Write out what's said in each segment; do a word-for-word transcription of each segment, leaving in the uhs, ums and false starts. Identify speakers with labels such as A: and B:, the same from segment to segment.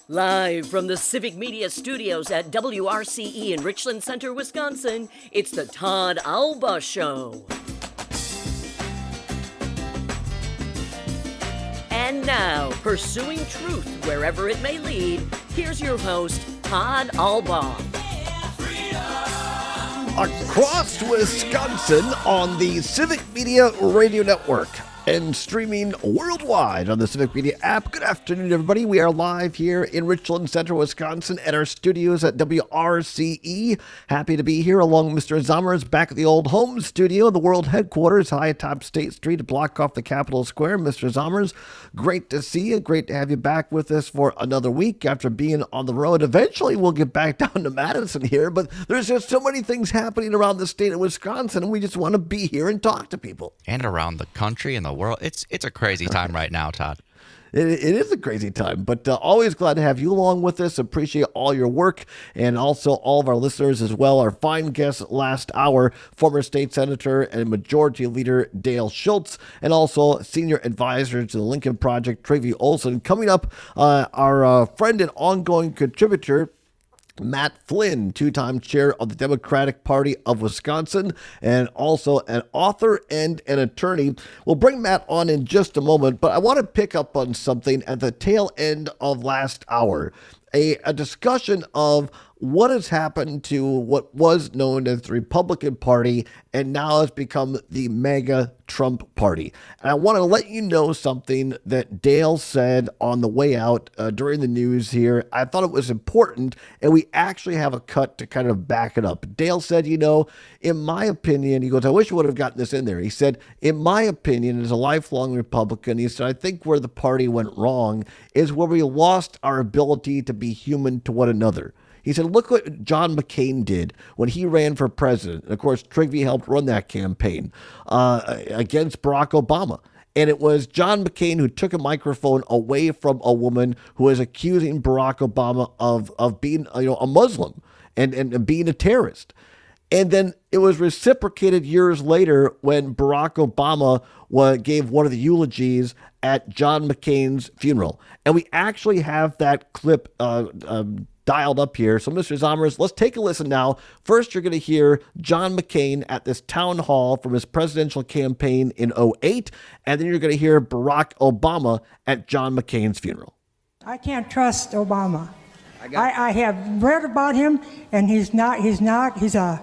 A: Live from the Civic Media Studios at W R C E in Richland Center, Wisconsin, it's the Todd Alba Show. And now, pursuing truth wherever it may lead, here's your host, Todd Alba.
B: Across Wisconsin on the Civic Media Radio Network and streaming worldwide on the Civic Media app. Good afternoon, everybody. We are live here in Richland Center, Wisconsin at our studios at W R C E. Happy to be here along with Mister Zommers back at the old home studio, the world headquarters, high atop State Street, a block off the Capitol Square. Mister Zommers, great to see you. Great to have you back with us for another week after being on the road. Eventually, we'll get back down to Madison here, but there's just so many things happening around the state of Wisconsin, and we just want to be here and talk to people.
C: And around the country and the world. It's it's a crazy time right now, Todd.
B: It, it is a crazy time, but uh, always glad to have you along with us. Appreciate all your work and also all of our listeners as well. Our fine guest last hour, former state senator and majority leader Dale Schultz, and also senior advisor to the Lincoln Project, Trevey Olson. Coming up, uh, our uh, friend and ongoing contributor, Matt Flynn, two-time chair of the Democratic Party of Wisconsin, and also an author and an attorney. We'll bring Matt on in just a moment, but I want to pick up on something at the tail end of last hour, a, a discussion of what has happened to what was known as the Republican Party and now has become the MAGA Trump Party. And I want to let you know something that Dale said on the way out uh, during the news here. I thought it was important, and we actually have a cut to kind of back it up. Dale said, you know, in my opinion, he goes, I wish I would have gotten this in there. He said, in my opinion, as a lifelong Republican, he said, I think where the party went wrong is where we lost our ability to be human to one another. He said, look what John McCain did when he ran for president. And of course, Trigby helped run that campaign uh, against Barack Obama. And it was John McCain who took a microphone away from a woman who was accusing Barack Obama of, of being, you know, a Muslim and, and, and being a terrorist. And then it was reciprocated years later when Barack Obama was, gave one of the eulogies at John McCain's funeral. And we actually have that clip uh, um, dialed up here. So, Mister Zommers, let's take a listen now. First, you're going to hear John McCain at this town hall from his presidential campaign in oh eight, and then you're going to hear Barack Obama at John McCain's funeral.
D: I can't trust Obama. I, got I, I have read about him, and he's not, he's not, he's a,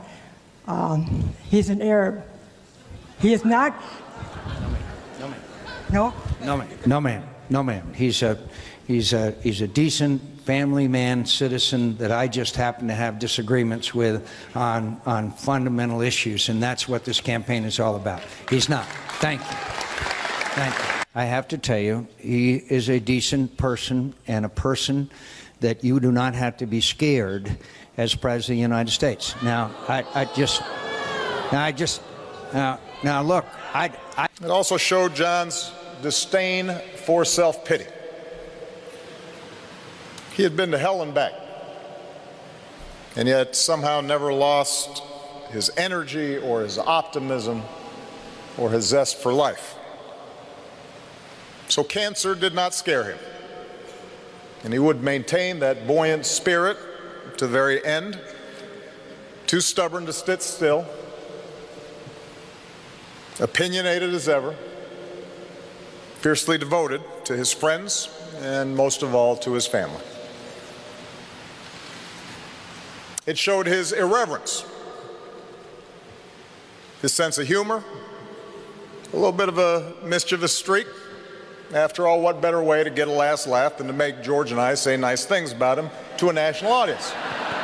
D: um, he's an Arab. He is not.
E: No, ma'am.
D: No?
E: No, ma'am. No, ma'am. No, ma'am. He's a, he's a, he's a decent family man, citizen that I just happen to have disagreements with on on fundamental issues, and that's what this campaign is all about. He's not. Thank you. Thank you. I have to tell you, he is a decent person and a person that you do not have to be scared as President of the United States. Now, I, I just, now I just, now, now look, I, I.
F: It also showed John's disdain for self-pity. He had been to hell and back, and yet somehow never lost his energy or his optimism or his zest for life. So cancer did not scare him, and he would maintain that buoyant spirit to the very end, too stubborn to sit still, opinionated as ever, fiercely devoted to his friends, and most of all to his family. It showed his irreverence, his sense of humor, a little bit of a mischievous streak. After all, what better way to get a last laugh than to make George and I say nice things about him to a national audience?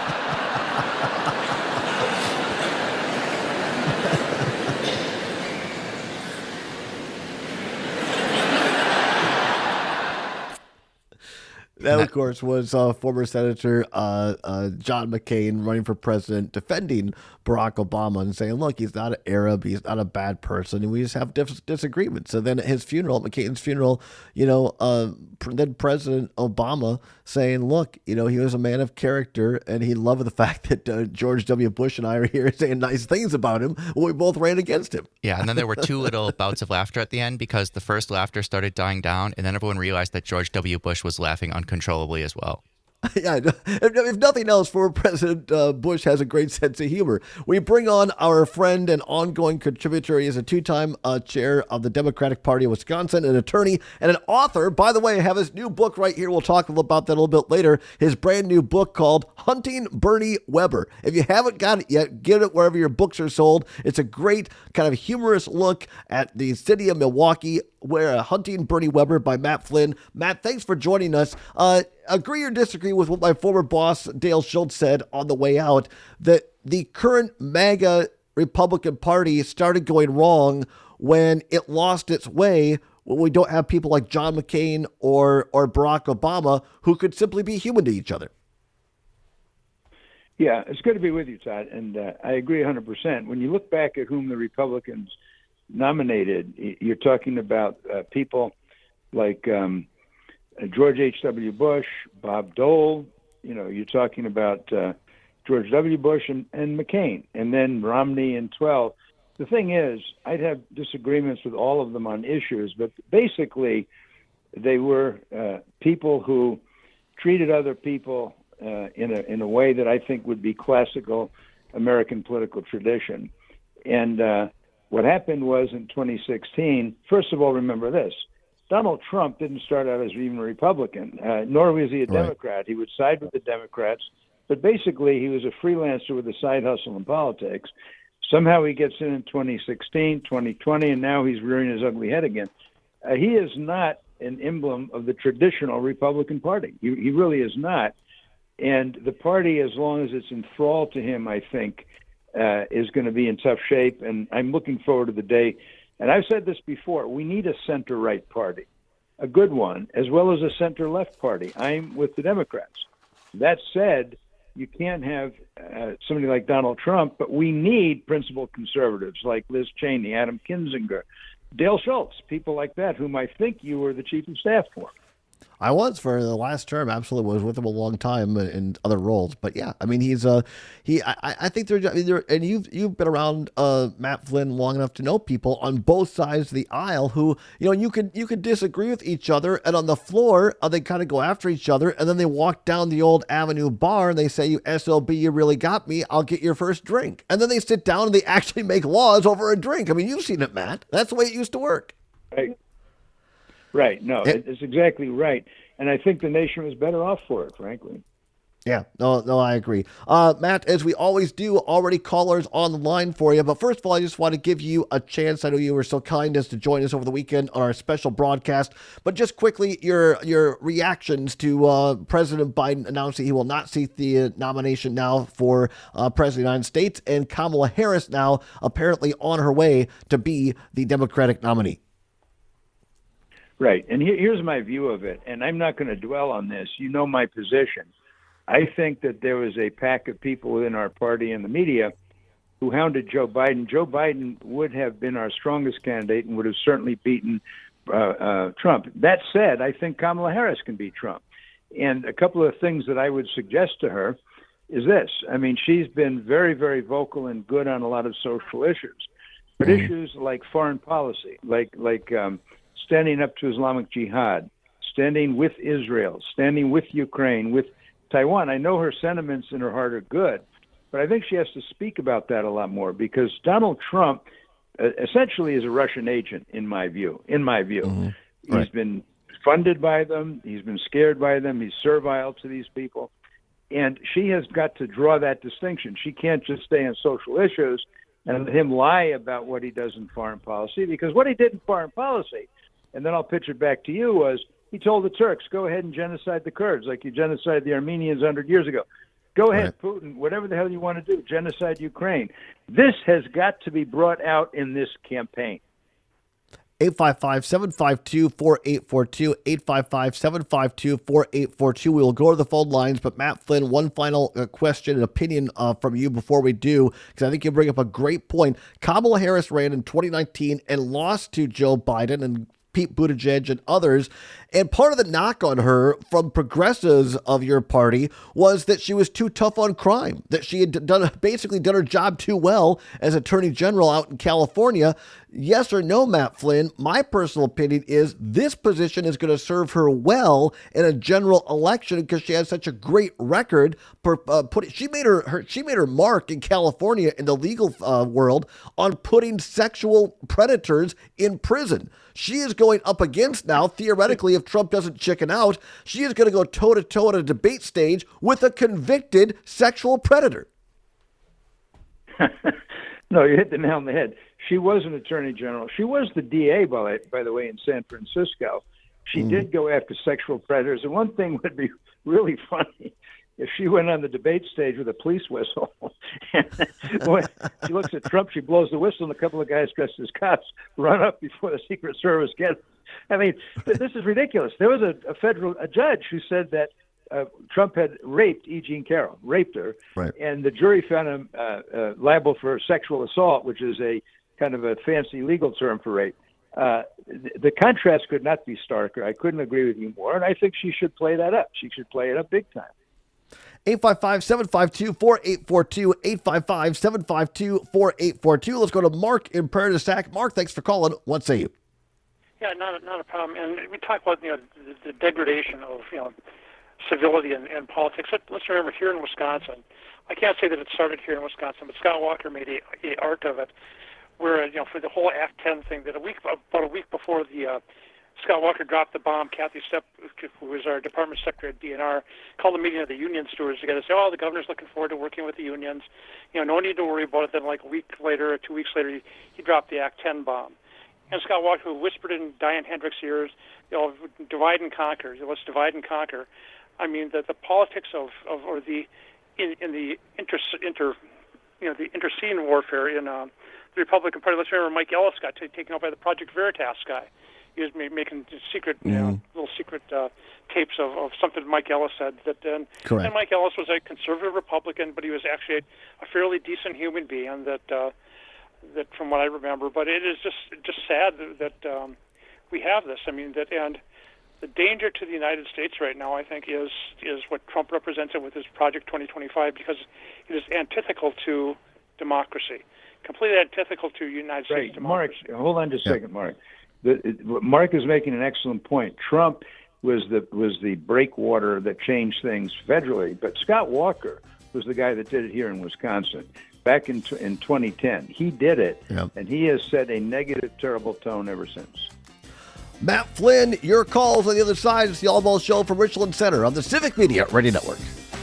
B: That, of course, was uh, former Senator uh, uh, John McCain running for president, defending Barack Obama and saying, look, he's not an Arab, he's not a bad person, and we just have dis- disagreements. So then at his funeral, at McCain's funeral, you know, uh, then President Obama saying, look, you know, he was a man of character, and he loved the fact that uh, George W. Bush and I are here saying nice things about him when we both ran against him.
C: Yeah, and then there were two little bouts of laughter at the end because the first laughter started dying down, and then everyone realized that George W. Bush was laughing uncontrollably as well.
B: Yeah, if, if nothing else, former President uh, Bush has a great sense of humor. We bring on our friend and ongoing contributor. He is a two-time uh, chair of the Democratic Party of Wisconsin, an attorney, and an author. By the way, I have his new book right here. We'll talk about that a little bit later. His brand new book called Hunting Bernie Weber. If you haven't got it yet, get it wherever your books are sold. It's a great kind of humorous look at the city of Milwaukee, where uh, Hunting Bernie Weber by Matt Flynn. Matt, thanks for joining us. Uh, agree or disagree with what my former boss, Dale Schultz, said on the way out, that the current MAGA Republican Party started going wrong when it lost its way, when we don't have people like John McCain or, or Barack Obama who could simply be human to each other.
G: Yeah, it's good to be with you, Todd, and uh, I agree one hundred percent. When you look back at whom the Republicans nominated, you're talking about uh, people like um, George H W. Bush, Bob Dole, you know, you're talking about uh, George W. Bush and, and McCain, and then Romney in twelve. The thing is, I'd have disagreements with all of them on issues, but basically they were uh, people who treated other people uh, in a in a way that I think would be classical American political tradition. And uh, what happened was in twenty sixteen, first of all, remember this. Donald Trump didn't start out as even a Republican, uh, nor was he a Democrat. Right. He would side with the Democrats, but basically he was a freelancer with a side hustle in politics. Somehow he gets in in twenty sixteen, twenty twenty, and now he's rearing his ugly head again. Uh, he is not an emblem of the traditional Republican Party. He, he really is not. And the party, as long as it's enthralled to him, I think, uh, is going to be in tough shape. And I'm looking forward to the day. And I've said this before, we need a center-right party, a good one, as well as a center-left party. I'm with the Democrats. That said, you can't have uh, somebody like Donald Trump, but we need principled conservatives like Liz Cheney, Adam Kinzinger, Dale Schultz, people like that, whom I think you were the chief of staff for.
B: I was for the last term. Absolutely, was with him a long time in other roles. But yeah, I mean, he's uh he. I, I think they're, I mean, they're and you've you've been around uh Matt Flynn long enough to know people on both sides of the aisle who, you know, you could you could disagree with each other, and on the floor uh, they kind of go after each other, and then they walk down the old Avenue bar and they say, "You S O B, you really got me. I'll get your first drink," and then they sit down and they actually make laws over a drink. I mean, you've seen it, Matt. That's the way it used to work.
G: Right. Right. No, it, it's exactly right. And I think the nation was better off for it, frankly.
B: Yeah, no, no, I agree. Uh, Matt, as we always do, already callers on the line for you. But first of all, I just want to give you a chance. I know you were so kind as to join us over the weekend on our special broadcast. But just quickly, your your reactions to uh, President Biden announcing he will not seek the nomination now for uh, President of the United States, and Kamala Harris now apparently on her way to be the Democratic nominee.
G: Right. And here, here's my view of it. And I'm not going to dwell on this. You know my position. I think that there was a pack of people within our party and the media who hounded Joe Biden. Joe Biden would have been our strongest candidate and would have certainly beaten uh, uh, Trump. That said, I think Kamala Harris can beat Trump. And a couple of things that I would suggest to her is this. I mean, she's been very, very vocal and good on a lot of social issues. But mm-hmm. issues like foreign policy, like like um, standing up to Islamic Jihad, standing with Israel, standing with Ukraine, with Taiwan. I know her sentiments in her heart are good, but I think she has to speak about that a lot more, because Donald Trump uh, essentially is a Russian agent, in my view. In my view, mm-hmm. Right. He's been funded by them. He's been scared by them. He's servile to these people. And she has got to draw that distinction. She can't just stay on social issues and let him lie about what he does in foreign policy, because what he did in foreign policy, and then I'll pitch it back to you, was he told the Turks, go ahead and genocide the Kurds like you genocided the Armenians one hundred years ago. Go ahead, right. Putin, whatever the hell you want to do, genocide Ukraine. This has got to be brought out in this campaign.
B: eight five five, seven five two, four eight four two, eight five five, seven five two, four eight four two. We will go to the phone lines, but Matt Flynn, one final uh, question and opinion uh, from you before we do, because I think you bring up a great point. Kamala Harris ran in twenty nineteen and lost to Joe Biden and Pete Buttigieg and others. And part of the knock on her from progressives of your party was that she was too tough on crime, that she had done basically done her job too well as Attorney General out in California. Yes or no, Matt Flynn? My personal opinion is this position is going to serve her well in a general election because she has such a great record. Per, uh, put, she made her, her she made her mark in California in the legal uh, world on putting sexual predators in prison. She is going up against now, theoretically, if Trump doesn't chicken out, she is going to go toe-to-toe at a debate stage with a convicted sexual predator.
G: No, you hit the nail on the head. She was an attorney general. She was the D A, by, by the way, in San Francisco. She mm. did go after sexual predators. And one thing would be really funny if she went on the debate stage with a police whistle. When she looks at Trump, she blows the whistle, and a couple of guys dressed as cops run up before the Secret Service gets. I mean, this is ridiculous. There was a, a federal a judge who said that uh, Trump had raped E. Jean Carroll, raped her,
B: right.
G: and the jury found him uh, uh, liable for sexual assault, which is a kind of a fancy legal term for rape. Uh, the, the contrast could not be starker. I couldn't agree with you more, and I think she should play that up. She should play it up big time.
B: eight five five, seven five two, four eight four two, eight five five, seven five two, four eight four two. Let's go to Mark in Prairie du Sac. Mark, thanks for calling. What say you?
H: Yeah, not a, not a problem. And we talk about, you know, the, the degradation of, you know, civility and, and politics. Let, let's remember, here in Wisconsin, I can't say that it started here in Wisconsin, but Scott Walker made a, a art of it, where, you know, for the whole Act ten thing, that a week about a week before the uh, Scott Walker dropped the bomb, Kathy Stepp, who was our department secretary at D N R, called a meeting of the union stewards together, say, oh, the governor's looking forward to working with the unions. You know, no need to worry about it. Then, like a week later or two weeks later, he, he dropped the Act ten bomb. And Scott Walker, who whispered in Diane Hendricks' ears, you know, divide and conquer. Let's divide and conquer. I mean, the, the politics of, of or the in, in the inter, inter you know the interscene warfare in uh, the Republican Party. Let's remember Mike Ellis got t- taken out by the Project Veritas guy. He was ma- making secret, mm-hmm. you know, little secret uh, tapes of, of something Mike Ellis said. That and, and Mike Ellis was a conservative Republican, but he was actually a, a fairly decent human being. That uh, that from what I remember. But it is just just sad that, that um, we have this. I mean that and. The danger to the United States right now, I think, is is what Trump represented with his Project twenty twenty-five, because it is antithetical to democracy, completely antithetical to United
G: right.
H: States democracy.
G: Mark, hold on just a second, Mark. The, it, Mark is making an excellent point. Trump was the was the breakwater that changed things federally, but Scott Walker was the guy that did it here in Wisconsin back in in twenty ten. He did it, yep. and he has set a negative, terrible tone ever since.
B: Matt Flynn, your calls on the other side. It's the All Ball Show from Richland Center on the Civic Media Radio Network.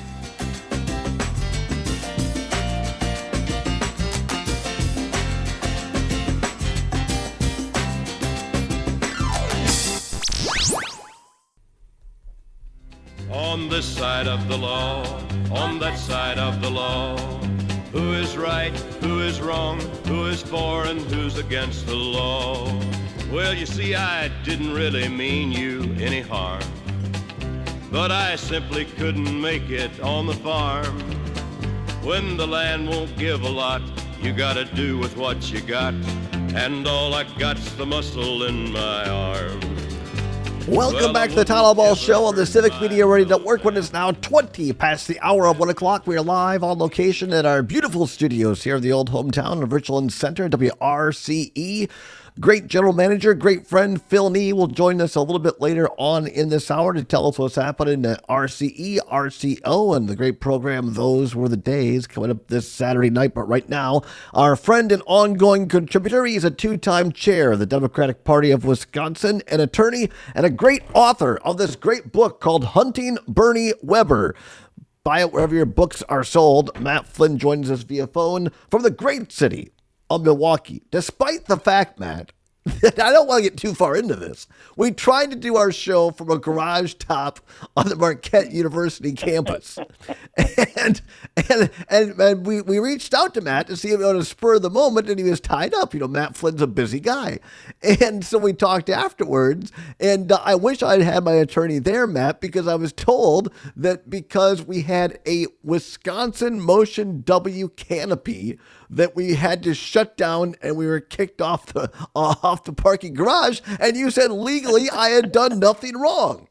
I: On this side of the law, on that side of the law, who is right, who is wrong, who is for and who's against the law? Well, you see, I didn't really mean you any harm, but I simply couldn't make it on the farm. When the land won't give a lot, you gotta do with what you got, and all I got's the muscle in my arm.
B: Welcome well, back to the Todd Ball Show on the Civic Media Radio Network. When it's now twenty past the hour of one o'clock, we are live on location at our beautiful studios here in the old hometown of Richland Center, W R C E. Great general manager, great friend Phil Nee will join us a little bit later on in this hour to tell us what's happening at R C E, R C O, and the great program Those Were the Days coming up this Saturday night. But right now, our friend and ongoing contributor, he's a two-time chair of the Democratic Party of Wisconsin, an attorney, and a great author of this great book called Hunting Bernie Weber. Buy it wherever your books are sold. Matt Flynn joins us via phone from the great city of Milwaukee, despite the fact, Matt, that I don't want to get too far into this. We tried to do our show from a garage top on the Marquette University campus. and, and and and we, we reached out to Matt to see if he would spur the moment, and he was tied up. You know, Matt Flynn's a busy guy. And so we talked afterwards, and uh, I wish I'd had my attorney there, Matt, because I was told that because we had a Wisconsin Motion W canopy that we had to shut down and we were kicked off the uh, off the parking garage, and you said legally I had done nothing wrong.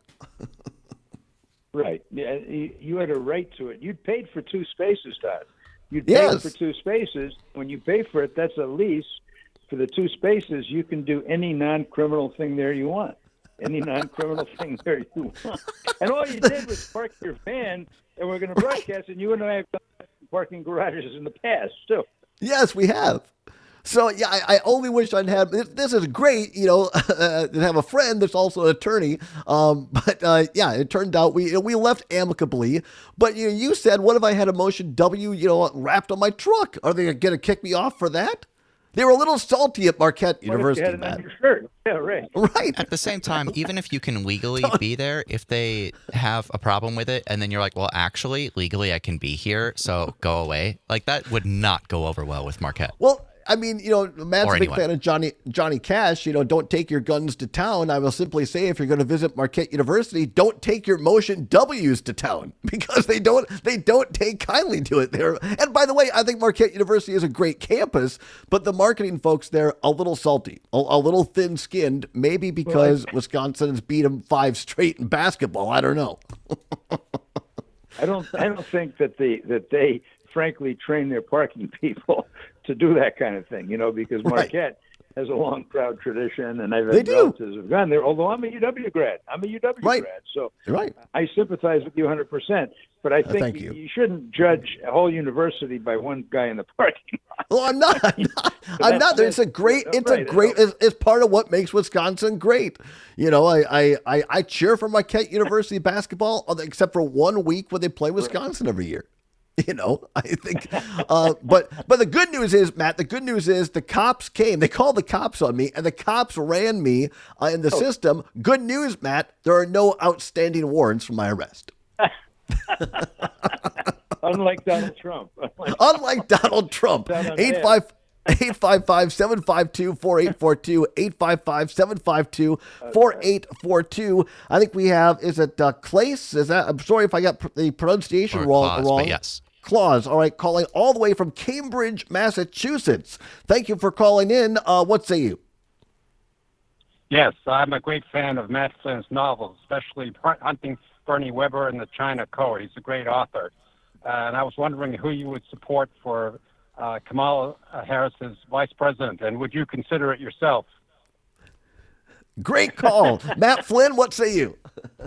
G: Right. Yeah, you you had a right to it. You'd paid for two spaces, Todd. You'd paid
B: Yes.
G: for two spaces. When you pay for it, that's a lease. For the two spaces, you can do any non-criminal thing there you want. Any non-criminal thing there you want. And all you did was park your van, and we're going to broadcast, and you and I have done parking garages in the past, too.
B: Yes, we have. So, yeah, I, I only wish I'd had, this, this is great, you know, uh, to have a friend that's also an attorney. Um, but, uh, yeah, it turned out we we left amicably. But you, you said, what if I had a motion W, you know, wrapped on my truck? Are they going to kick me off for that? They were a little salty at Marquette
G: What
B: University,
G: if you had it
B: man.
G: on your shirt? Yeah, right.
B: Right.
C: At the same time, even if you can legally be there, if they have a problem with it, and then you're like, well, actually, legally I can be here, so go away. Like, that would not go over well with Marquette.
B: Well, I mean, you know, Matt's
C: Or
B: a big
C: anyone.
B: fan of Johnny Johnny Cash. You know, don't take your guns to town. I will simply say, if you're going to visit Marquette University, don't take your motion W's to town, because they don't they don't take kindly to it there. And by the way, I think Marquette University is a great campus, but the marketing folks there a little salty, a, a little thin-skinned, maybe because Wisconsin has beat them five straight in basketball. I don't know.
G: I don't. I don't think that the that they frankly train their parking people to do that kind of thing. You know, because
B: Right.
G: Marquette has a long, proud tradition, and I've
B: They
G: had
B: do.
G: relatives who've gone there. Although I'm a U W grad, I'm a U W
B: Right.
G: grad, so
B: Right.
G: I sympathize with you one hundred percent. But I think
B: thank
G: you.
B: you.
G: you shouldn't judge a whole university by one guy in the parking lot.
B: Well, I'm not. I'm not. I'm not. It's a great. It's a
G: Right,
B: great. It's, it's part of what makes Wisconsin great. You know, I I I, I cheer for Marquette University basketball, except for one week when they play Wisconsin every year. You know, I think. Uh, but but the good news is, Matt. The good news is the cops came. They called the cops on me, and the cops ran me uh, in the system. Good news, Matt. There are no outstanding warrants for my arrest.
G: Unlike Donald Trump. Unlike
B: Unlike Donald Trump.
G: Down on
B: eight five eight five five, seven five two, four eight four two, eight five five, seven five two, four eight four two. I think we have, is it uh, Clace? Is that, I'm sorry if I got pr- the pronunciation
C: Or
B: wrong.
C: Claus,
B: wrong.
C: but yes.
B: Claus. All right, calling all the way from Cambridge, Massachusetts. Thank you for calling in. Uh, what say you?
J: Yes, I'm a great fan of Matt Flynn's novels, especially Hunting Bernie Weber and the China Code. He's a great author. Uh, and I was wondering who you would support for uh, Kamala Harris's vice president, and would you consider it yourself?
B: Great call. Matt Flynn, what say you?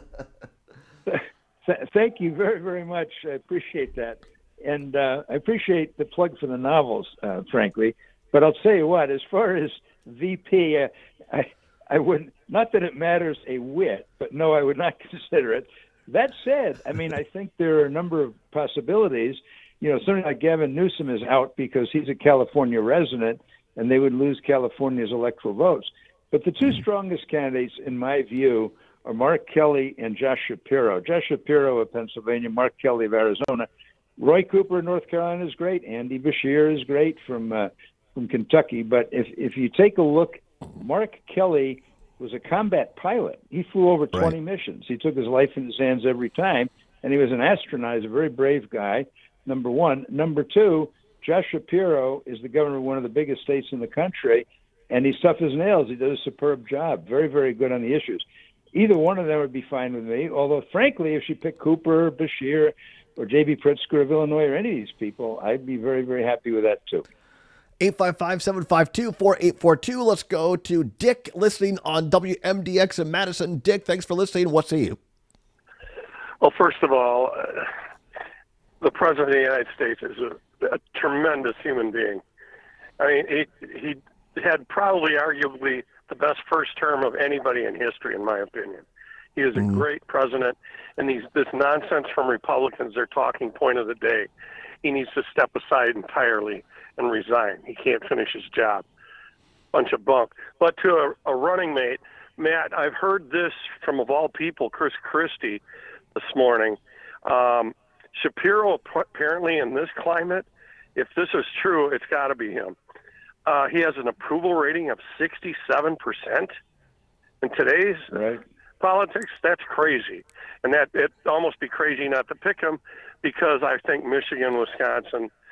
G: Th- Thank you very, very much. I appreciate that. And uh, I appreciate the plug for the novels, uh, frankly. But I'll tell you what, as far as V P, uh, I, I wouldn't, not that it matters a whit, but no, I would not consider it. That said, I mean, I think there are a number of possibilities. You know, something like Gavin Newsom is out because he's a California resident, and they would lose California's electoral votes. But the two strongest candidates, in my view, are Mark Kelly and Josh Shapiro. Josh Shapiro of Pennsylvania, Mark Kelly of Arizona. Roy Cooper of North Carolina is great. Andy Beshear is great from uh, from Kentucky. But if if you take a look, Mark Kelly was a combat pilot. He flew over twenty
B: Right.
G: missions. He took his life in his hands every time, and he was an astronaut. He's a very brave guy, number one. Number two, Josh Shapiro is the governor of one of the biggest states in the country, and he's tough as nails. He does a superb job. Very, very good on the issues. Either one of them would be fine with me, although, frankly, if she picked Cooper, Beshear, or J B. Pritzker of Illinois, or any of these people, I'd be very, very happy with that, too.
B: eight five five, seven five two, four eight four two. Let's go to Dick listening on W M D X in Madison. Dick, thanks for listening. What say you?
K: Well, first of all, uh, the President of the United States is a, a tremendous human being. I mean, he, he had probably arguably the best first term of anybody in history, in my opinion. He is a
B: Mm.
K: great president, and these, this nonsense from Republicans, their talking point of the day, he needs to step aside entirely and resign. He can't finish his job. Bunch of bunk. But to a, a running mate, Matt, I've heard this from, of all people, Chris Christie this morning. Um, Shapiro, apparently in this climate, if this is true, it's got to be him. Uh, he has an approval rating of sixty-seven percent. In today's
G: Right.
K: politics, that's crazy. And that it almost be crazy not to pick him, because I think Michigan, Wisconsin,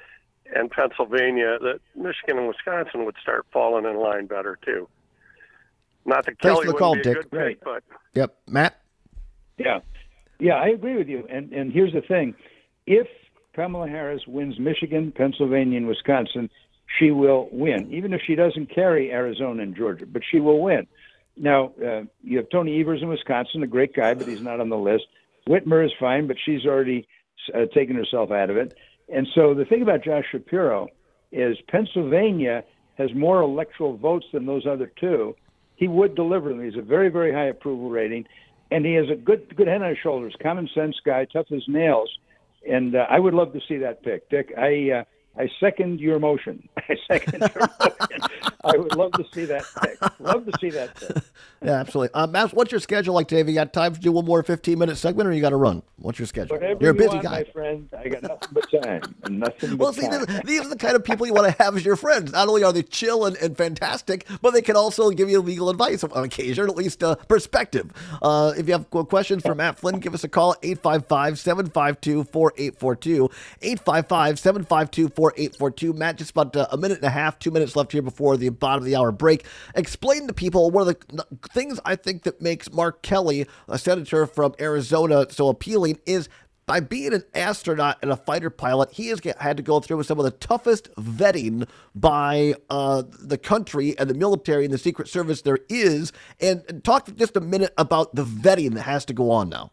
K: and Pennsylvania, that Michigan and Wisconsin would start falling in line better too. Not that
B: Thanks
K: Kelly
B: for the
K: wouldn't
B: call,
K: be a
B: Dick.
K: good pick,
G: Right.
K: but
B: Yep. Matt?
G: Yeah. Yeah, I agree with you. And and here's the thing. If Kamala Harris wins Michigan, Pennsylvania, and Wisconsin, she will win, even if she doesn't carry Arizona and Georgia, but she will win. Now, uh, you have Tony Evers in Wisconsin, a great guy, but he's not on the list. Whitmer is fine, but she's already uh, taken herself out of it. And so the thing about Josh Shapiro is Pennsylvania has more electoral votes than those other two. He would deliver them. He's a very, very high approval rating, and he has a good good head on his shoulders, common sense guy, tough as nails. And uh, I would love to see that pick. Dick, I uh, I second your motion. I second your motion. I would love to see that pick. Love to see that pick.
B: Yeah, absolutely. Uh, Matt, what's your schedule like today? Have you got time to do one more fifteen-minute segment, or you got to run? What's your schedule?
G: Whatever
B: You're a
G: you
B: busy
G: want,
B: guy.
G: my friend. I got nothing but time. And nothing but
B: Well, see,
G: time.
B: these, these are the kind of people you want to have as your friends. Not only are they chill and, and fantastic, but they can also give you legal advice on occasion, or at least uh, perspective. Uh, if you have questions for Matt Flynn, give us a call, eight five five, seven five two, four eight four two, eight five five, seven five two, four eight four two. Matt, just about uh, a minute and a half, two minutes left here before the bottom of the hour break. Explain to people one of the things I think that makes Mark Kelly, a senator from Arizona, so appealing is by being an astronaut and a fighter pilot, he has get, had to go through some of the toughest vetting by uh, the country and the military and the Secret Service there is. And, and talk for just a minute about the vetting that has to go on now.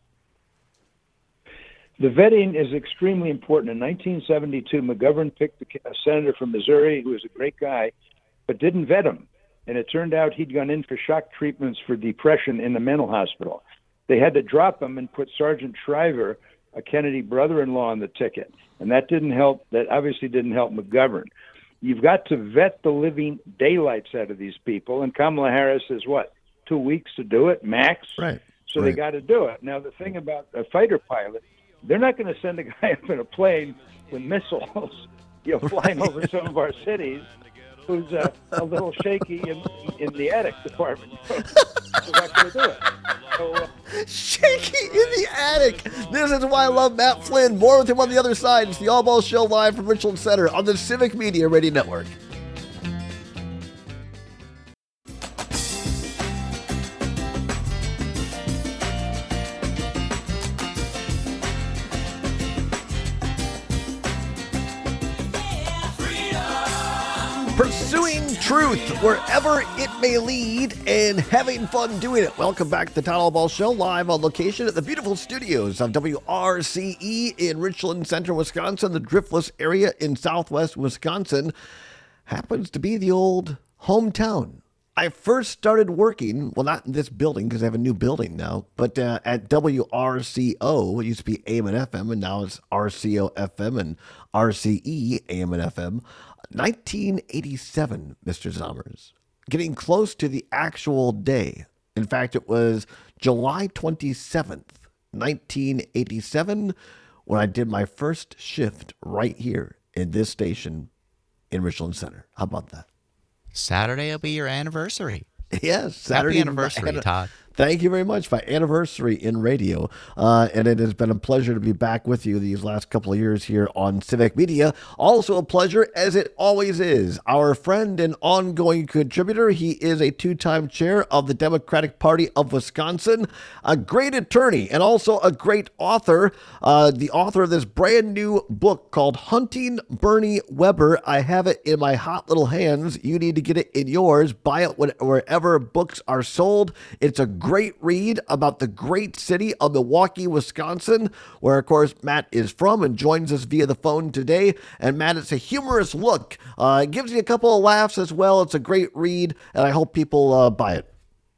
G: The vetting is extremely important. In nineteen seventy-two, McGovern picked a senator from Missouri who was a great guy, but didn't vet him. And it turned out he'd gone in for shock treatments for depression in the mental hospital. They had to drop him and put Sergeant Shriver, a Kennedy brother-in-law, on the ticket. And that didn't help. That obviously didn't help McGovern. You've got to vet the living daylights out of these people. And Kamala Harris has, what, two weeks to do it, max?
B: Right.
G: So
B: right.
G: they got to do it. Now, the thing about a fighter pilot, they're not going to send a guy up in a plane with missiles, you know, flying right. over some of our cities, who's uh, a little shaky in, in the attic department. They're not going to do it. So, uh,
B: shaky in the attic. This is why I love Matt Flynn. More with him on the other side. It's the All Ball Show live from Richland Center on the Civic Media Radio Network. Pursuing truth wherever it may lead and having fun doing it. Welcome back to the Todd All Ball Show, live on location at the beautiful studios of W R C E in Richland Center, Wisconsin. The Driftless area in southwest Wisconsin happens to be the old hometown. I first started working, well, not in this building because I have a new building now, but uh, at W R C O. It used to be A M and F M, and now it's R C O F M and R C E A M and F M. nineteen eighty-seven, Mister Zommers, getting close to the actual day. In fact, it was July twenty-seventh, nineteen eighty-seven, when I did my first shift right here in this station in Richland Center. How about that?
C: Saturday will be your anniversary.
B: Yes, Saturday.
C: Happy anniversary, Todd.
B: Thank you very much. My anniversary in radio. Uh, and it has been a pleasure to be back with you these last couple of years here on Civic Media. Also a pleasure, as it always is. Our friend and ongoing contributor, he is a two-time chair of the Democratic Party of Wisconsin, a great attorney, and also a great author. Uh, the author of this brand new book called Hunting Bernie Weber. I have it in my hot little hands. You need to get it in yours. Buy it wherever books are sold. It's a great read about the great city of Milwaukee, Wisconsin, where, of course, Matt is from and joins us via the phone today. And, Matt, it's a humorous look. Uh, it gives you a couple of laughs as well. It's a great read, and I hope people uh, buy it.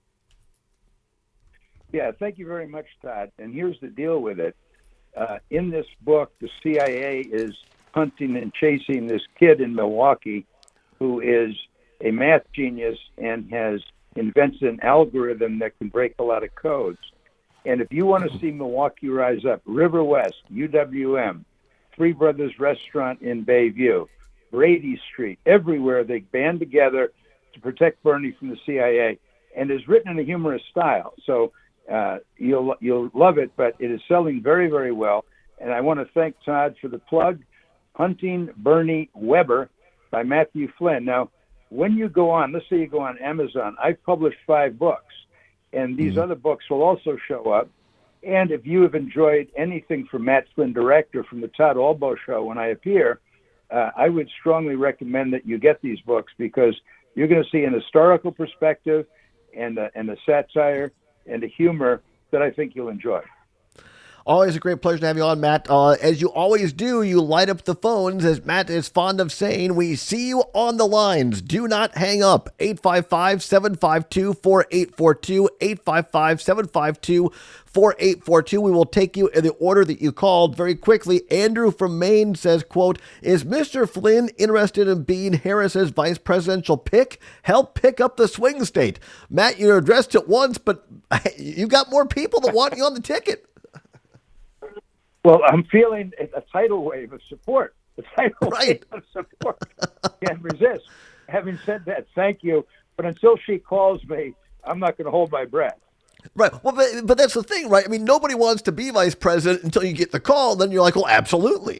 G: Yeah, thank you very much, Todd. And here's the deal with it. Uh, in this book, the C I A is hunting and chasing this kid in Milwaukee who is a math genius and has invented an algorithm that can break a lot of codes. And if you want to see Milwaukee rise up, River West, U W M, Three Brothers Restaurant in Bayview, Brady Street, everywhere they band together to protect Bernie from the C I A, and is written in a humorous style. So uh, you'll you'll love it, but it is selling very, very well. And I want to thank Todd for the plug. Hunting Bernie Weber by Matthew Flynn. Now, when you go on, let's say you go on Amazon, I've published five books, and these mm-hmm. other books will also show up. And if you have enjoyed anything from Matt Flynn direct or from the Todd Albo Show when I appear, uh, I would strongly recommend that you get these books, because you're going to see an historical perspective and a, and a satire and a humor that I think you'll enjoy.
B: Always a great pleasure to have you on, Matt. Uh, as you always do, you light up the phones. As Matt is fond of saying, we see you on the lines. Do not hang up. eight five five, seven five two, four eight four two, eight five five, seven five two, four eight four two. We will take you in the order that you called very quickly. Andrew from Maine says, quote, is Mister Flynn interested in being Harris's vice presidential pick? Help pick up the swing state. Matt, you addressed it once, but you got more people that want you on the ticket.
G: Well, I'm feeling a tidal wave of support. A tidal
B: right.
G: wave of support. Can't resist. Having said that, thank you. But until she calls me, I'm not going to hold my breath.
B: Right. Well, but, but that's the thing, right? I mean, nobody wants to be vice president until you get the call. Then you're like, well, absolutely.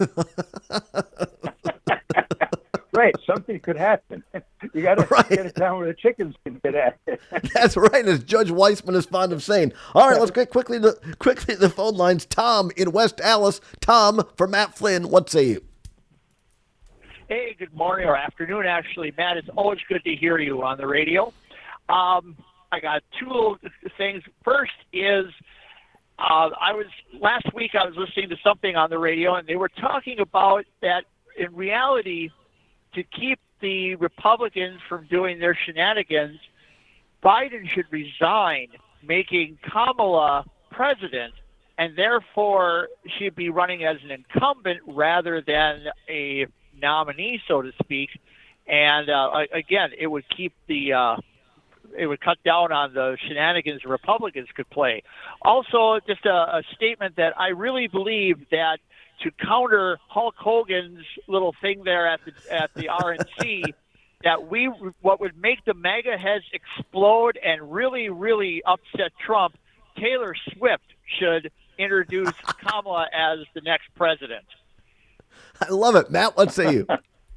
G: Right. Something could happen. You got to right. get it down where the chickens can get at it.
B: That's right, as Judge Weissman is fond of saying. All right, let's get quickly to, quickly to the phone lines. Tom in West Allis. Tom, for Matt Flynn, what say you?
L: Hey, good morning or afternoon, actually. Matt, it's always good to hear you on the radio. Um, I got two things. First is, uh, I was last week I was listening to something on the radio, and they were talking about that in reality, to keep the Republicans from doing their shenanigans, Biden should resign, making Kamala president, and therefore she'd be running as an incumbent rather than a nominee, so to speak. And uh, again, it would keep the uh, it would cut down on the shenanigans the Republicans could play. Also, just a, a statement that I really believe that to counter Hulk Hogan's little thing there at the at the R N C, that we what would make the MAGA heads explode and really, really upset Trump, Taylor Swift should introduce Kamala as the next president.
B: I love it. Matt, what say you?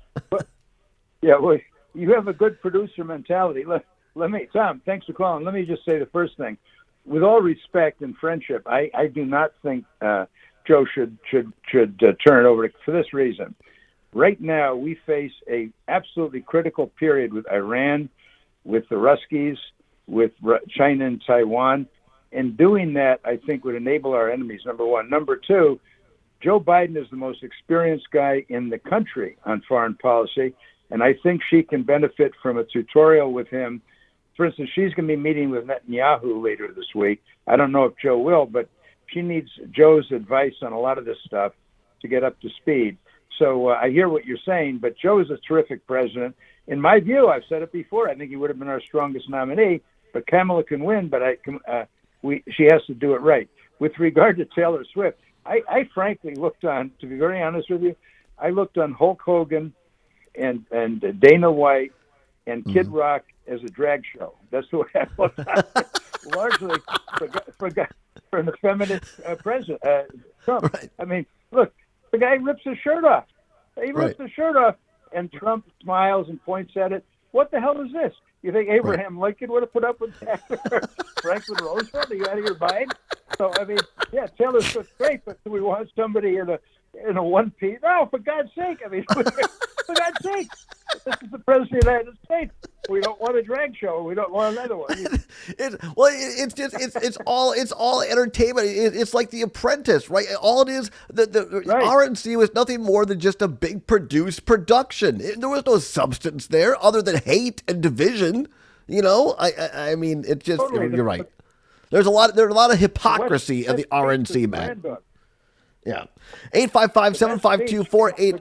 G: Yeah, well, you have a good producer mentality. Let, let me, Tom, thanks for calling. Let me just say the first thing. With all respect and friendship, I, I do not think uh, Joe should should should uh, turn it over to, for this reason. Right now, we face a absolutely critical period with Iran, with the Ruskies, with China and Taiwan. And doing that, I think, would enable our enemies, number one. Number two, Joe Biden is the most experienced guy in the country on foreign policy, and I think she can benefit from a tutorial with him. For instance, she's going to be meeting with Netanyahu later this week. I don't know if Joe will, but she needs Joe's advice on a lot of this stuff to get up to speed. So uh, I hear what you're saying, but Joe is a terrific president. In my view, I've said it before, I think he would have been our strongest nominee, but Kamala can win, but I can, uh, we, she has to do it right. With regard to Taylor Swift, I, I frankly looked on, to be very honest with you, I looked on Hulk Hogan and, and uh, Dana White and Kid mm-hmm. Rock as a drag show. That's the way I looked on it. Largely for, for, for an effeminate uh, president, uh, Trump. Right. I mean, look, the guy rips his shirt off. He rips right. his shirt off, and Trump smiles and points at it. What the hell is this? You think Abraham right. Lincoln would have put up with that? Franklin Roosevelt? Are you out of your mind? So, I mean, yeah, Taylor Swift's great, but do we want somebody in a in a one-piece? No, for God's sake. I mean, for God's sake. This is the President of the United States. We don't want a drag show. We don't want another one.
B: It, well, it, it's just it's it's all it's all entertainment. It, it's like The Apprentice, right? All it is, the the right. R N C was nothing more than just a big produced production. It, there was no substance there other than hate and division. You know, I I, I mean, it's just totally. You're right. There's a lot there's a lot of hypocrisy West, in the R N C, man. Yeah, eight five five seven five two four eight.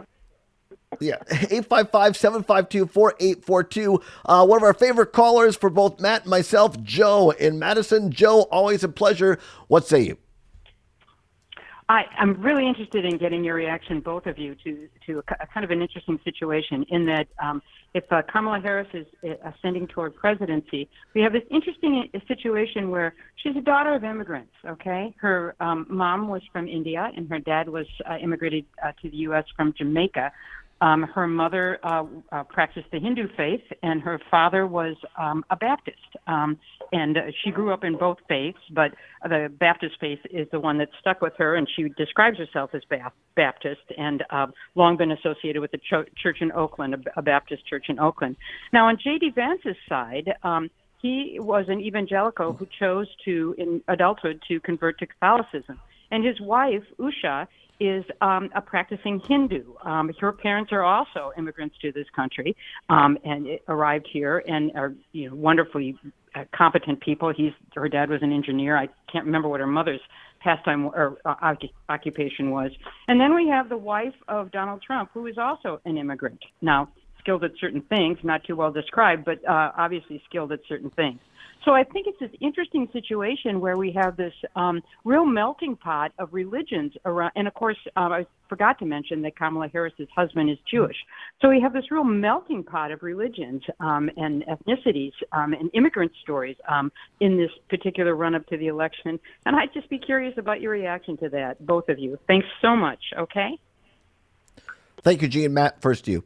B: Yeah, eight five five, seven five two, four eight four two. Uh, one of our favorite callers for both Matt and myself, Joe in Madison. Joe, always a pleasure. What say you?
M: I, I'm really interested in getting your reaction, both of you, to, to a, a kind of an interesting situation in that um, if uh, Kamala Harris is uh, ascending toward presidency, we have this interesting situation where she's a daughter of immigrants, okay? Her um, mom was from India and her dad was uh, immigrated uh, to the U S from Jamaica. Um, her mother uh, uh, practiced the Hindu faith, and her father was um, a Baptist. Um, and uh, she grew up in both faiths, but the Baptist faith is the one that stuck with her, and she describes herself as ba- Baptist and uh, long been associated with the ch- church in Oakland, a, a Baptist church in Oakland. Now, on J D. Vance's side, um, he was an evangelical who chose to, in adulthood, to convert to Catholicism. And his wife, Usha, is um, a practicing Hindu. Um, her parents are also immigrants to this country um, and it arrived here and are you know, wonderfully uh, competent people. He's her dad was an engineer. I can't remember what her mother's pastime or uh, occupation was. And then we have the wife of Donald Trump, who is also an immigrant. Now, skilled at certain things, not too well described, but uh, obviously skilled at certain things. So I think it's this interesting situation where we have this um, real melting pot of religions around. And, of course, um, I forgot to mention that Kamala Harris's husband is Jewish. So we have this real melting pot of religions um, and ethnicities um, and immigrant stories um, in this particular run-up to the election. And I'd just be curious about your reaction to that, both of you. Thanks so much, okay?
B: Thank you, Gene. Matt, first to you.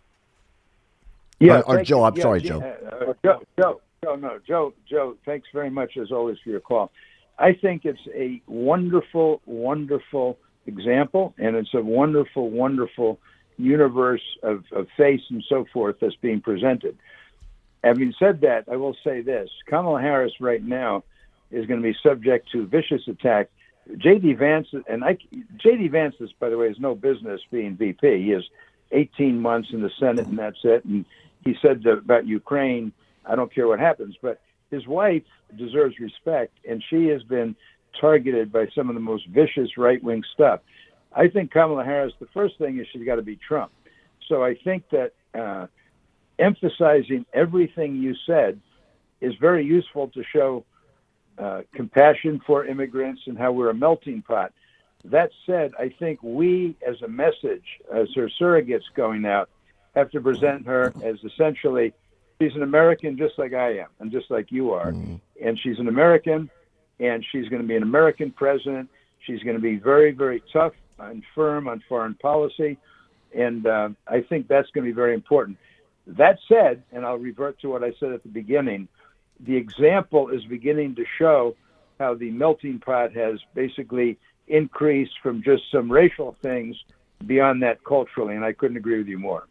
G: Yeah,
B: Or, or Joe,
G: you.
B: I'm
G: yeah,
B: sorry,
G: yeah,
B: Joe.
G: Uh, Joe, Joe. No, no, Joe, Joe, thanks very much, as always, for your call. I think it's a wonderful, wonderful example, and it's a wonderful, wonderful universe of, of faith and so forth that's being presented. Having said that, I will say this. Kamala Harris right now is going to be subject to vicious attack. J D. Vance, and I, J D. Vance, is, by the way, has no business being V P. He has eighteen months in the Senate, and that's it. And he said that about Ukraine, I don't care what happens, but his wife deserves respect, and she has been targeted by some of the most vicious right-wing stuff. I think Kamala Harris, the first thing is she's got to beat Trump. So I think that uh, emphasizing everything you said is very useful to show uh, compassion for immigrants and how we're a melting pot. That said, I think we, as a message, as her surrogates going out, have to present her as essentially, she's an American just like I am and just like you are. Mm. And she's an American, and she's going to be an American president. She's going to be very, very tough and firm on foreign policy. And uh, I think that's going to be very important. That said, and I'll revert to what I said at the beginning, the example is beginning to show how the melting pot has basically increased from just some racial things beyond that culturally. And I couldn't agree with you more.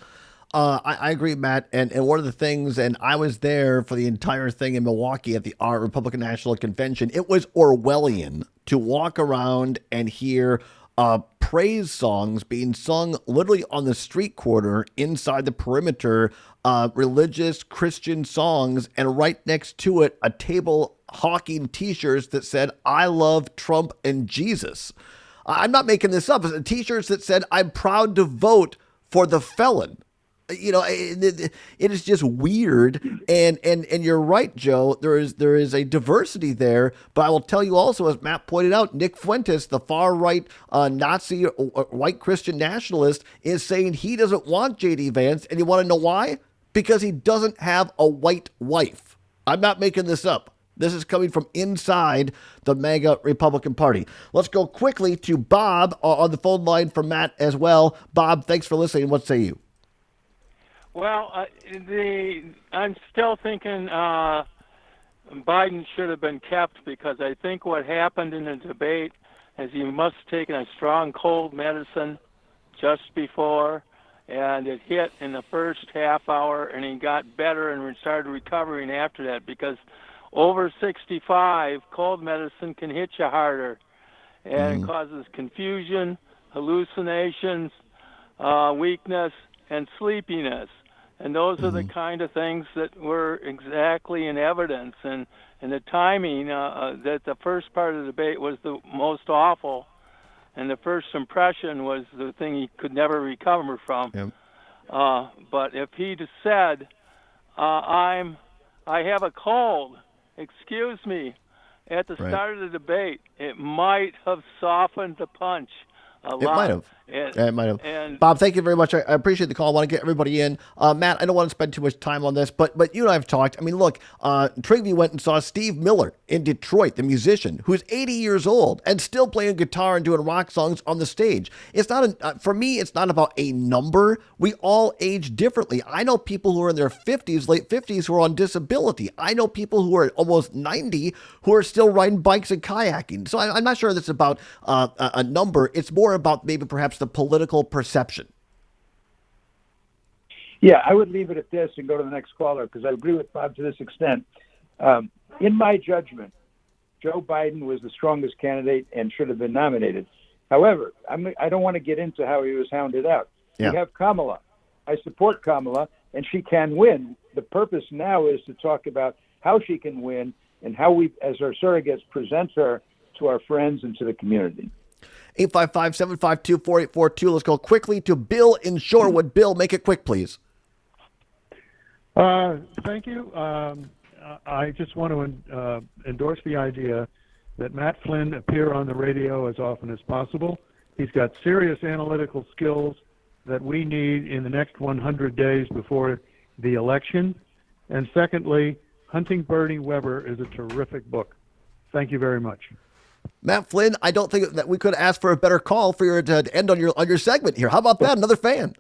B: Uh, I, I agree, Matt. And, and one of the things, and I was there for the entire thing in Milwaukee at the our Republican National Convention. It was Orwellian to walk around and hear uh, praise songs being sung literally on the street corner inside the perimeter, uh, religious Christian songs, and right next to it, a table hawking T-shirts that said, "I love Trump and Jesus." I'm not making this up. It's T-shirts that said, "I'm proud to vote for the felon." You know, it, it is just weird, and and and you're right, Joe. There is there is a diversity there, but I will tell you also, as Matt pointed out, Nick Fuentes, the far right uh, Nazi uh, white Christian nationalist, is saying he doesn't want J D. Vance, and you want to know why? Because he doesn't have a white wife. I'm not making this up. This is coming from inside the MAGA Republican Party. Let's go quickly to Bob uh, on the phone line for Matt as well. Bob, thanks for listening. What say you?
N: Well, uh, the I'm still thinking uh, Biden should have been kept, because I think what happened in the debate is he must have taken a strong cold medicine just before, and it hit in the first half hour, and he got better and started recovering after that, because over sixty-five, cold medicine can hit you harder, and mm. causes confusion, hallucinations, uh, weakness, and sleepiness. And those mm-hmm. are the kind of things that were exactly in evidence. And, and the timing, uh, uh, that the first part of the debate was the most awful, and the first impression was the thing he could never recover from.
B: Yep.
N: Uh, but if he'd said, uh, I'm, I have a cold, excuse me, at the
B: Right.
N: start of the debate, it might have softened the punch a
B: It
N: lot.
B: might have.
N: And,
B: Yeah, it might have.
N: And
B: Bob, thank you very much. I, I appreciate the call. I want to get everybody in. Uh, Matt, I don't want to spend too much time on this, but but you and I have talked. I mean, look, uh, Trigby went and saw Steve Miller in Detroit, the musician, who's eighty years old and still playing guitar and doing rock songs on the stage. It's not, a, uh, for me, it's not about a number. We all age differently. I know people who are in their fifties, late fifties, who are on disability. I know people who are almost ninety who are still riding bikes and kayaking. So I, I'm not sure that's about uh, a, a number. It's more about maybe perhaps the political perception.
G: Yeah, I would leave it at this and go to the next caller because I agree with Bob to this extent. Um, in my judgment, Joe Biden was the strongest candidate and should have been nominated. However, I'm, I don't want to get into how he was hounded out.
B: Yeah.
G: We have Kamala. I support Kamala, and she can win. The purpose now is to talk about how she can win and how we, as our surrogates, present her to our friends and to the community.
B: eight five five, seven five two, four eight four two. Let's go quickly to Bill in Shorewood. Bill, make it quick, please.
O: Uh, thank you. Um, I just want to uh, endorse the idea that Matt Flynn appear on the radio as often as possible. He's got serious analytical skills that we need in the next one hundred days before the election. And secondly, Hunting Bernie Weber is a terrific book. Thank you very much.
B: Matt Flynn, I don't think that we could ask for a better call for your to end on your on your segment here. How about that? Another fan.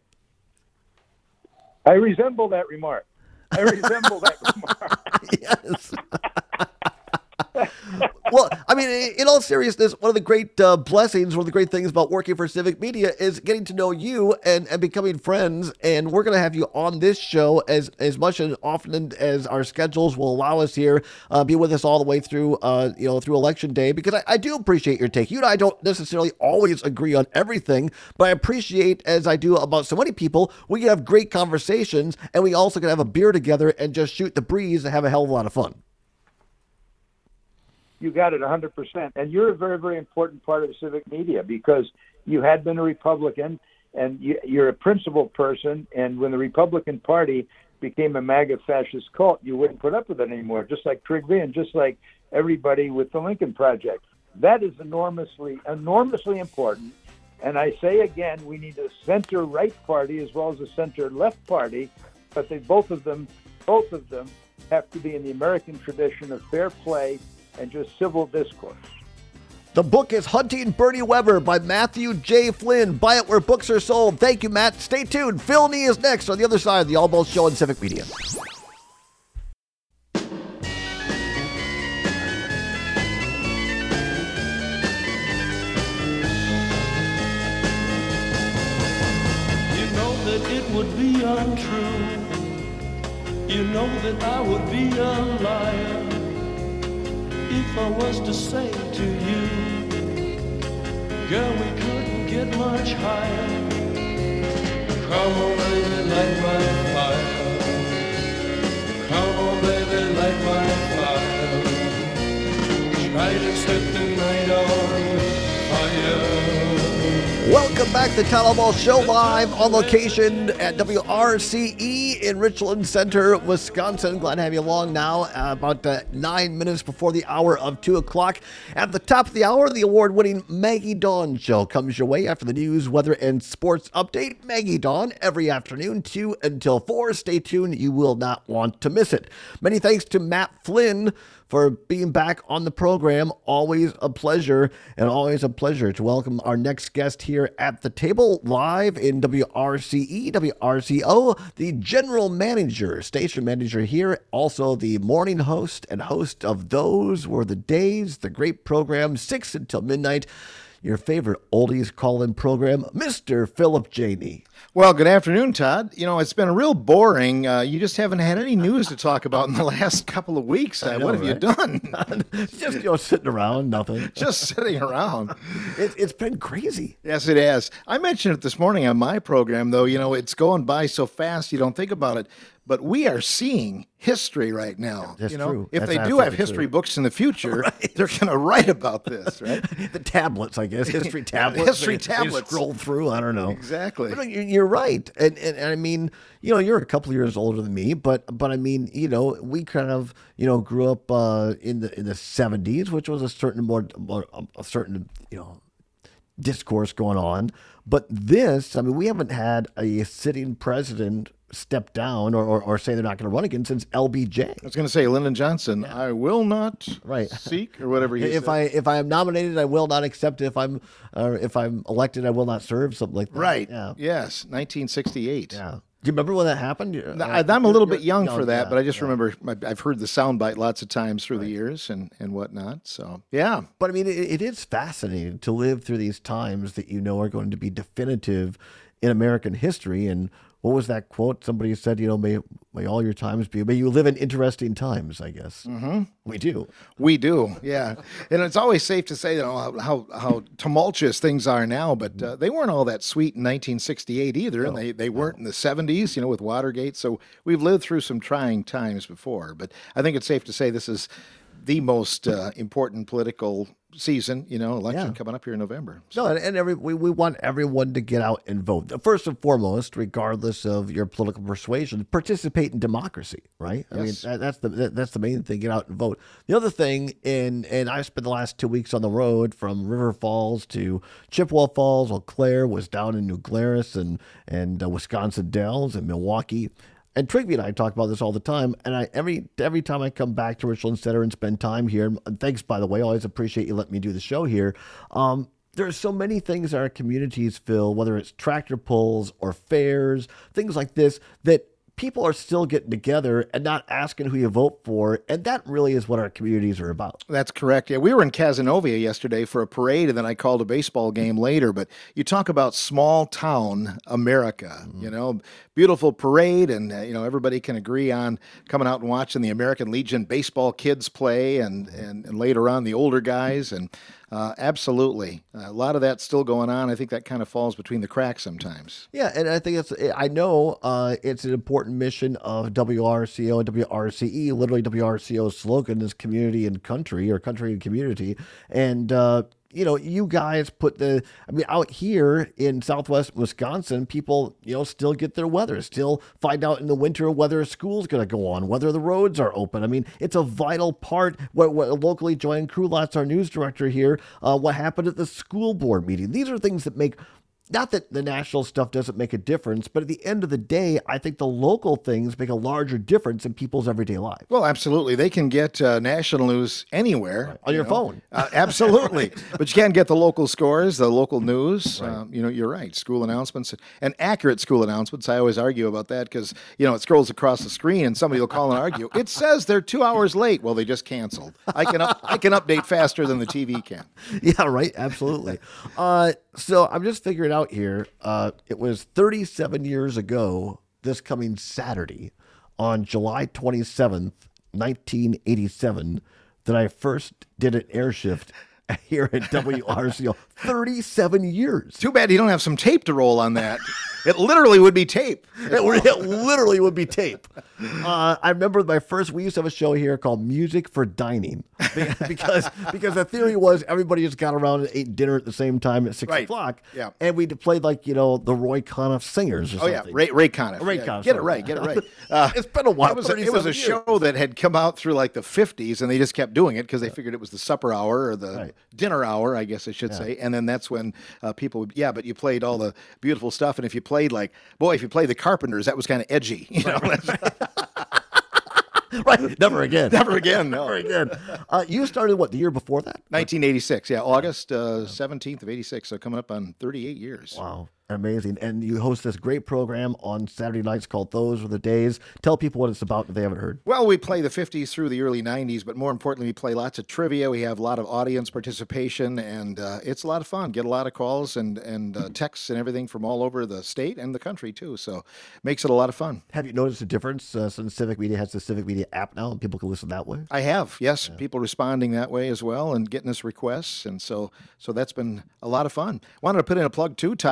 G: I resemble that remark. I resemble that remark.
B: Yes. Well, I mean, in all seriousness, one of the great uh, blessings, one of the great things about working for Civic Media is getting to know you and, and becoming friends. And we're going to have you on this show as, as much and often as our schedules will allow us here. Uh, be with us all the way through, uh, you know, through election day, because I, I do appreciate your take. You and I don't necessarily always agree on everything, but I appreciate, as I do about so many people, we can have great conversations, and we also can have a beer together and just shoot the breeze and have a hell of a lot of fun.
G: You got it one hundred percent. And you're a very, very important part of Civic Media because you had been a Republican and you, you're a principled person. And when the Republican Party became a MAGA fascist cult, you wouldn't put up with it anymore, just like Trigby and just like everybody with the Lincoln Project. That is enormously, enormously important. And I say again, we need a center-right party as well as a center-left party, but they both of them, both of them have to be in the American tradition of fair play and just civil discourse.
B: The book is Hunting Bernie Weber by Matthew J. Flynn. Buy it where books are sold. Thank you, Matt. Stay tuned. Phil Nee is next on the other side of the All Balls Show on Civic Media.
I: You know that it would be untrue. You know that I would be a liar if I was to say to you, girl, we couldn't get much higher. Come on, baby, light my fire. Come on, baby, light my fire. Try to set the night on fire.
B: Welcome back to the Town Hall Ball Show, live on location at W R C E in Richland Center, Wisconsin. Glad to have you along now, uh, about uh, nine minutes before the hour of two o'clock. At the top of the hour, the award-winning Maggie Dawn Show comes your way after the news, weather, and sports update. Maggie Dawn, every afternoon, two until four. Stay tuned. You will not want to miss it. Many thanks to Matt Flynn for being back on the program. Always a pleasure, and always a pleasure to welcome our next guest here at the table, live in W R C E, W R C O, the general manager, station manager here, also the morning host and host of Those Were the Days, the great program, six until midnight, your favorite oldies call-in program, Mister Philip Janey.
P: Well, good afternoon, Todd. You know, it's been real boring. Uh, you just haven't had any news to talk about in the last couple of weeks. Uh,
B: I know,
P: what have
B: right?
P: you done?
B: Just, you know, sitting around, nothing.
P: Just sitting around.
B: It, it's been crazy.
P: Yes, it has. I mentioned it this morning on my program, though. You know, it's going by so fast you don't think about it. but we are seeing history right now.
B: That's
P: you know?
B: true.
P: If
B: That's
P: they do have
B: absolutely
P: history
B: true.
P: books in the future, they're going to write about this, right?
B: The tablets, I guess, history tablets.
P: History
B: They- they
P: tablets.
B: scroll through. I don't know.
P: Exactly.
B: But you- you're right, and, and and I mean, you know, you're a couple years older than me, but but I mean, you know, we kind of you know grew up uh, in the in the seventies, which was a certain more, more a certain you know discourse going on. But this, I mean, we haven't had a sitting president step down or, or, or say they're not going to run again since L B J.
P: I was going to say Lyndon Johnson. I will not
B: right.
P: seek or whatever he
B: if
P: said.
B: I if I am nominated, I will not accept. If I'm or if I'm elected, I will not serve. Something like that.
P: Right.
B: Yeah.
P: Yes. nineteen sixty-eight.
B: Yeah. Do you remember when that happened? You-
P: No,
B: uh,
P: I- I'm a little
B: you're-
P: bit young
B: you're
P: for that,
B: yeah,
P: but I just
B: yeah.
P: remember my, I've heard the soundbite lots of times through the years and, and whatnot. So, yeah.
B: But I mean, it, it is fascinating to live through these times that you know are going to be definitive in American history. And what was that quote? Somebody said, you know, may, may all your times be, may you live in interesting times, I guess.
P: Mm-hmm.
B: We do.
P: We do, yeah. And it's always safe to say, you know, how how, how tumultuous things are now, but uh, they weren't all that sweet in nineteen sixty-eight either, and they, they weren't in the seventies, you know, with Watergate. So we've lived through some trying times before, but I think it's safe to say this is the most uh, important political season, you know, election
B: Yeah.
P: coming up here in November.
B: No, and, and every we, we want everyone to get out and vote. First and foremost, regardless of your political persuasion, participate in democracy, right? I
P: Yes.
B: mean, that, that's the that, that's the main thing. Get out and vote. The other thing, and and I spent the last two weeks on the road from River Falls to Chippewa Falls. While Claire was down in New Glarus and and uh, Wisconsin Dells and Milwaukee. And Trigby and I talk about this all the time. And I every every time I come back to Richland Center and spend time here, and thanks, by the way, I always appreciate you letting me do the show here. Um, there's so many things our communities feel, whether it's tractor pulls or fairs, things like this, that people are still getting together and not asking who you vote for. And that really is what our communities are about.
P: That's correct. Yeah, we were in Cazenovia yesterday for a parade, and then I called a baseball game later. But you talk about small town America,
B: Mm-hmm.
P: you know, beautiful parade, and uh, you know everybody can agree on coming out and watching the American Legion baseball kids play, and and, and later on the older guys, and uh, absolutely a lot of that's still going on. I think that kind of falls between the cracks sometimes.
B: Yeah, and I think it's, I know uh, it's an important mission of W R C O and W R C E. Literally, W R C O's slogan is community and country, or country and community. And, uh, you know, you guys put the, I mean, out here in Southwest Wisconsin, people, you know, still get their weather, still find out in the winter whether school's going to go on, whether the roads are open. I mean, it's a vital part. What, what locally, Joanne Krulotz, our news director here, uh, what happened at the school board meeting. These are things that make, not that the national stuff doesn't make a difference, but at the end of the day, I think the local things make a larger difference in people's everyday lives.
P: Well, absolutely. They can get uh, national news anywhere.
B: On your
P: know.
B: phone.
P: Uh, absolutely. But you can't get the local scores, the local news. Right. Um, you know, you're right. School announcements and accurate school announcements. I always argue about that because, you know, it scrolls across the screen and somebody will call and argue. It says they're two hours late. Well, they just canceled. I can up, I can update faster than the T V can.
B: Yeah, right. Absolutely. uh, so I'm just figuring out here. Uh, it was thirty-seven years ago, this coming Saturday, on July twenty-seventh, nineteen eighty-seven, that I first did an air shift here at W R C O. thirty-seven years.
P: Too bad you don't have some tape to roll on that. It literally would be tape.
B: It, would- it literally would be tape. Uh, I remember my first, we used to have a show here called Music for Dining because because the theory was everybody just got around and ate dinner at the same time at six
P: Right.
B: o'clock.
P: Yeah.
B: And we played like, you know, the Roy Conniff Singers or
P: Oh,
B: something.
P: yeah. Ray, Ray Conniff.
B: Ray
P: Yeah,
B: Conniff,
P: Get it
B: sorry.
P: right. Get it right. Uh,
B: It's been a while.
P: It was a, it was a
B: thirty-seven years.
P: show that had come out through like the fifties, and they just kept doing it because they figured it was the supper hour or the
B: Right.
P: dinner hour, I guess I should
B: Yeah.
P: say. And then that's when uh, people would, yeah, but you played all the beautiful stuff. And if you played like, boy, if you played the Carpenters, that was kind of edgy. You know?
B: Right. Never again.
P: Never again. No.
B: Never again. Uh, you started what, the year before that?
P: nineteen eighty-six. Yeah. August uh, seventeenth of eighty-six. So coming up on thirty-eight years.
B: Wow. Amazing. And you host this great program on Saturday nights called Those Were the Days. Tell people what it's about if they haven't heard.
P: Well, we play the fifties through the early nineties, but more importantly, we play lots of trivia. We have a lot of audience participation, and uh, it's a lot of fun. Get a lot of calls and, and uh, texts and everything from all over the state and the country, too. So makes it a lot of fun.
B: Have you noticed a difference uh, since Civic Media has the Civic Media app now and people can listen that way?
P: I have, yes. People responding that way as well and getting us requests. And so so that's been a lot of fun. Wanted to put in a plug, too, Todd. We have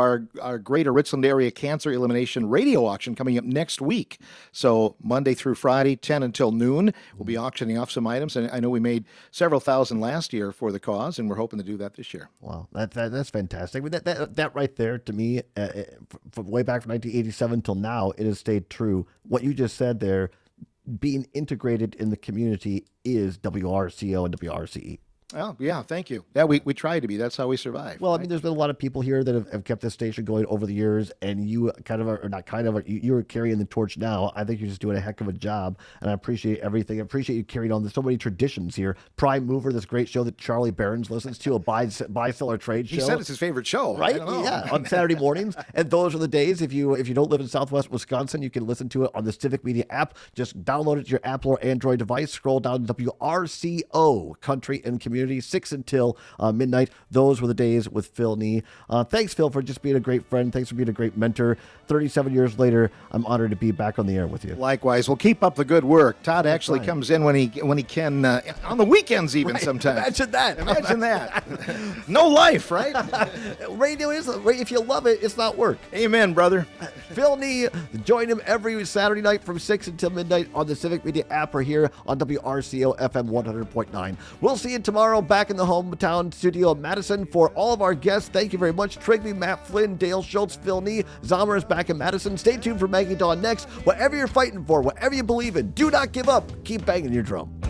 P: our, our Greater Richland Area Cancer Elimination Radio Auction coming up next week. So Monday through Friday, ten until noon, we'll be auctioning off some items. And I know we made several thousand last year for the cause, and we're hoping to do that this year.
B: Wow, that, that that's fantastic. I mean, that, that that right there, to me, uh, from way back from nineteen eighty-seven till now, it has stayed true. What you just said there, being integrated in the community, is W R C O and W R C E.
P: Oh, yeah, thank you. Yeah, we, we try to be. That's how we survive.
B: Well,
P: right?
B: I mean, there's been a lot of people here that have, have kept this station going over the years, and you kind of, are, or not kind of, are, you, you're carrying the torch now. I think you're just doing a heck of a job, and I appreciate everything. I appreciate you carrying on. There's so many traditions here. Prime Mover, this great show that Charlie Barons listens to, a buy, buy sell, or trade show.
P: He said it's his favorite show.
B: Right?
P: I don't know.
B: Yeah, on Saturday mornings. And those are the days, if you if you don't live in Southwest Wisconsin, you can listen to it on the Civic Media app. Just download it to your Apple or Android device. Scroll down to W R C O, Country and Community, six until Uh, midnight. Those were the days with Phil Nee. Uh, thanks, Phil, for just being a great friend. Thanks for being a great mentor. thirty-seven years later, I'm honored to be back on the air with you.
P: Likewise. Well, keep up the good work. Todd
B: That's
P: actually
B: right.
P: comes in when he when he can, uh, on the weekends even
B: Right.
P: sometimes.
B: Imagine that.
P: Imagine that. No life, right?
B: Radio is, if you love it, it's not work.
P: Amen, brother.
B: Phil Nee, join him every Saturday night from six until midnight on the Civic Media app or here on W R C O F M one hundred point nine. We'll see you tomorrow back in the hometown studio of Madison. For all of our guests, thank you very much. Trigby, Matt Flynn, Dale Schultz, Phil Nee, Zomer is back in Madison. Stay tuned for Maggie Dawn next. Whatever you're fighting for, whatever you believe in, do not give up. Keep banging your drum.